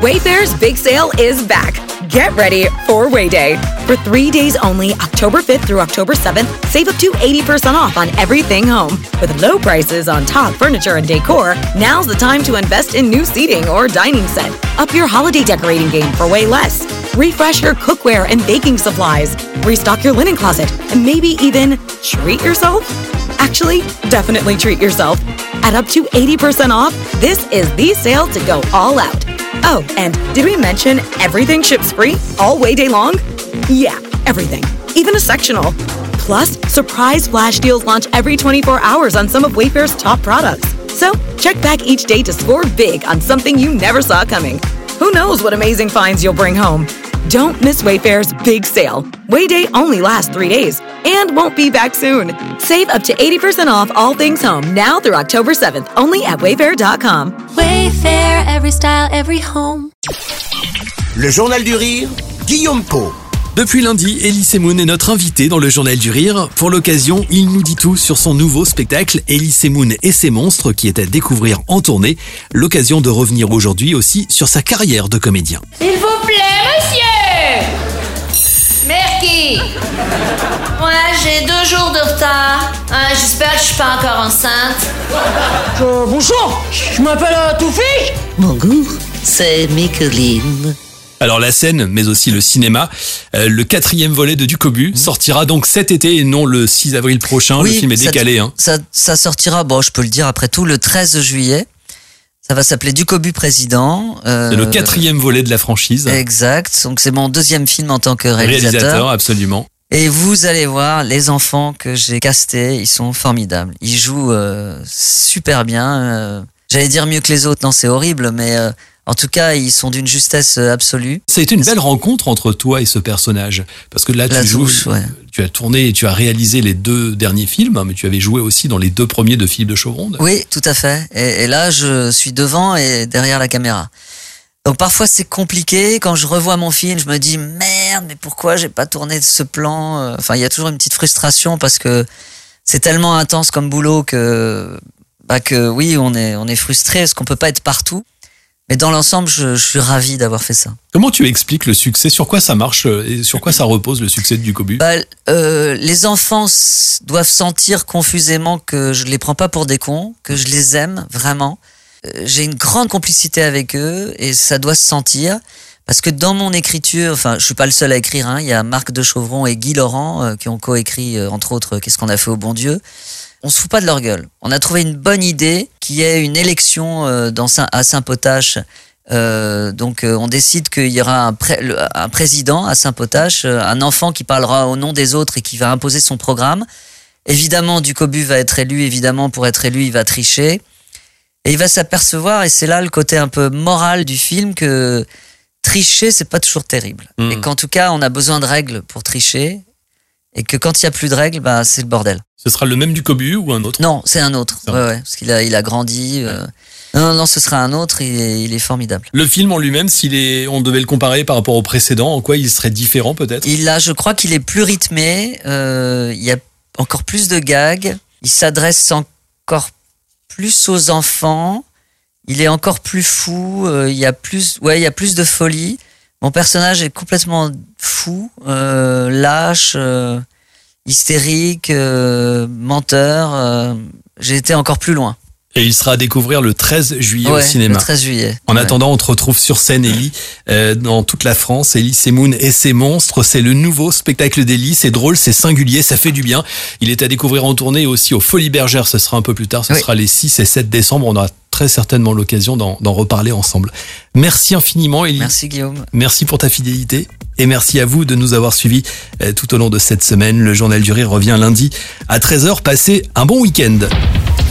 Wayfair's big sale is back. Get ready for Wayday. For 3 days only, October 5th through October 7th, save up to 80% off on everything home. With low prices on top furniture and decor, now's the time to invest in new seating or dining set. Up your holiday decorating game for way less. Refresh your cookware and baking supplies. Restock your linen closet and maybe even treat yourself. Actually, definitely treat yourself. At up to 80% off, this is the sale to go all out. Oh, and did we mention everything ships free all way day long? Yeah, everything, even a sectional. Plus, surprise flash deals launch every 24 hours on some of Wayfair's top products. So, check back each day to score big on something you never saw coming. Who knows what amazing finds you'll bring home? Don't miss Wayfair's big sale. Wayday only lasts 3 days and won't be back soon. Save up to 80% off all things home now through October 7th, only at wayfair.com. Wayfair, every style, every home. Le Journal du Rire, Guillaume Pau. Depuis lundi, Elie Moon est notre invité dans le Journal du Rire. Pour l'occasion, il nous dit tout sur son nouveau spectacle Elie Moon et ses monstres qui est à découvrir en tournée. L'occasion de revenir aujourd'hui aussi sur sa carrière de comédien. S'il vous plaît, monsieur! Merki! Ouais, j'ai 2 jours de retard. J'espère que je suis pas encore enceinte. Bonjour, je m'appelle Toufik. Bonjour, c'est Micheline. Alors la scène, mais aussi le cinéma, le 4e volet de Ducobu sortira donc cet été et non le 6 avril prochain. Oui, le film est décalé. Ça sortira, je peux le dire après tout, le 13 juillet. Ça va s'appeler Ducobu Président. C'est le 4e volet de la franchise. Exact, donc c'est mon 2e film en tant que réalisateur. Absolument. Et vous allez voir, les enfants que j'ai castés, ils sont formidables. Ils jouent super bien. J'allais dire mieux que les autres, non c'est horrible, mais... En tout cas, ils sont d'une justesse absolue. Ça a été une belle rencontre entre toi et ce personnage. Parce que là, tu as tourné et tu as réalisé les 2 derniers films, mais tu avais joué aussi dans les 2 premiers de Philippe de Chauvronde. Oui, tout à fait. Et là, je suis devant et derrière la caméra. Donc parfois, c'est compliqué. Quand je revois mon film, je me dis, merde, mais pourquoi j'ai pas tourné ce plan? Enfin, il y a toujours une petite frustration parce que c'est tellement intense comme boulot que oui, on est frustré parce qu'on peut pas être partout. Mais dans l'ensemble, je suis ravi d'avoir fait ça. Comment tu expliques le succès? Sur quoi ça marche et sur quoi ça repose le succès de Ducobu? Les enfants doivent sentir confusément que je les prends pas pour des cons, que je les aime vraiment. J'ai une grande complicité avec eux et ça doit se sentir. Parce que dans mon écriture, enfin, je suis pas le seul à écrire, il y a Marc de Chauvron et Guy Laurent qui ont coécrit, entre autres, Qu'est-ce qu'on a fait au bon Dieu. On se fout pas de leur gueule. On a trouvé une bonne idée qui est une élection à Saint-Potache. On décide qu'il y aura un président à Saint-Potache, un enfant qui parlera au nom des autres et qui va imposer son programme. Évidemment, Ducobu va être élu. Évidemment, pour être élu, il va tricher. Et il va s'apercevoir, et c'est là le côté un peu moral du film, que tricher, c'est pas toujours terrible. Et qu'en tout cas, on a besoin de règles pour tricher. Et que quand il y a plus de règles, c'est le bordel. Ce sera le même Ducobu ou un autre? Non, c'est un autre. Ouais, parce qu'il a grandi. Non, ce sera un autre. Il est formidable. Le film en lui-même, on devait le comparer par rapport au précédent, en quoi il serait différent peut-être? Je crois qu'il est plus rythmé. Il y a encore plus de gags. Il s'adresse encore plus aux enfants. Il est encore plus fou. Il y a plus de folie. Mon personnage est complètement fou, lâche, hystérique, menteur. J'ai été encore plus loin. Et il sera à découvrir le 13 juillet au cinéma. Le 13 juillet. En attendant, on te retrouve sur scène, Elie, dans toute la France. Elie Moon et ses monstres, c'est le nouveau spectacle d'Elie. C'est drôle, c'est singulier, ça fait du bien. Il est à découvrir en tournée aussi aux Folies Bergères. Ce sera un peu plus tard, ce sera les 6 et 7 décembre. On aura très certainement l'occasion d'en reparler ensemble. Merci infiniment, Elie. Merci, Guillaume. Merci pour ta fidélité. Et merci à vous de nous avoir suivis tout au long de cette semaine. Le Journal du Rire revient lundi à 13h. Passez un bon week-end.